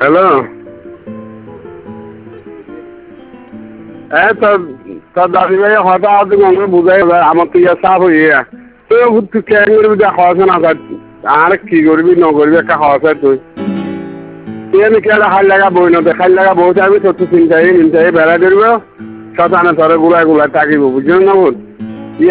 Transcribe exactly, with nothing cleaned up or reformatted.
hello হ্যাঁ তোর তোর দাদি ভাই হয়তো আজ গঙ্গে বুঝাই আমার তো ইয়া সাফ হইয়া তুই কেন করবি যা খাওয়াছে না আর কি করবি ন করবি একটা খাওয়াছে তুই তুই আমি কেটে খাই লাগা বই নদে খাই লাগা বই থাকবি তোর তো চিন্তাই চিন্তাই বেড়া ধরবে শতানে তোরে গুলায় গুলায় তাকিব বুঝলি না বোন